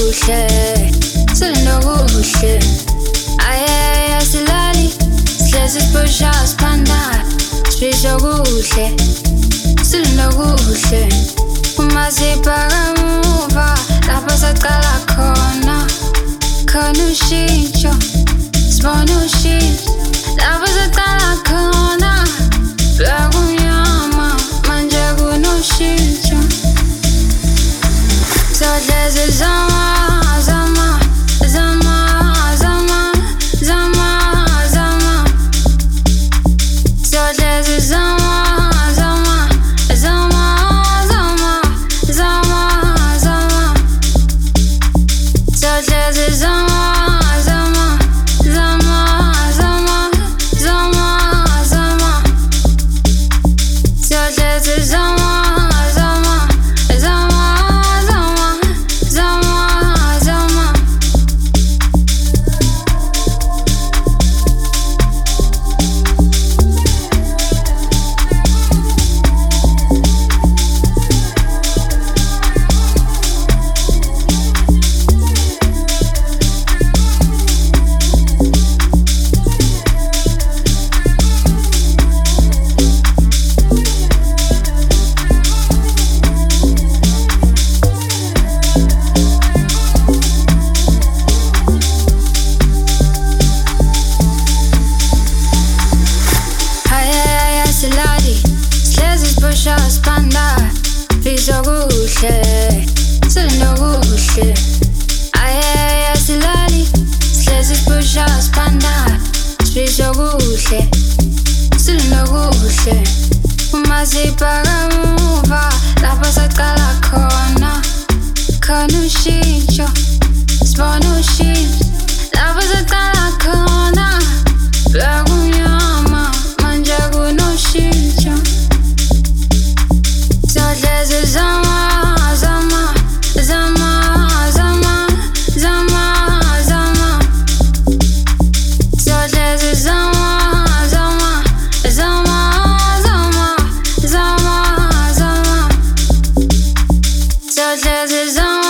kuhle selinokuhle ayaya silali sihlezi sibusha siphanda sibisho kuhle selinokuhle uma sibhaka muva lapho saqala khona ushintsho sibona ushintsho lapho saqala khona bekunyama manje kunoshintsho sohlezi zama sohlezi selinokuhle ayaya silali sihlezi sibusha siphanda sibisho kuhle selinokuhle uma sibhaka muva lapho saqala khona ushintsho sibona ushintsho lapho saqala khona bekunyama manje kunoshintsho sohlezi zama sohlezi zama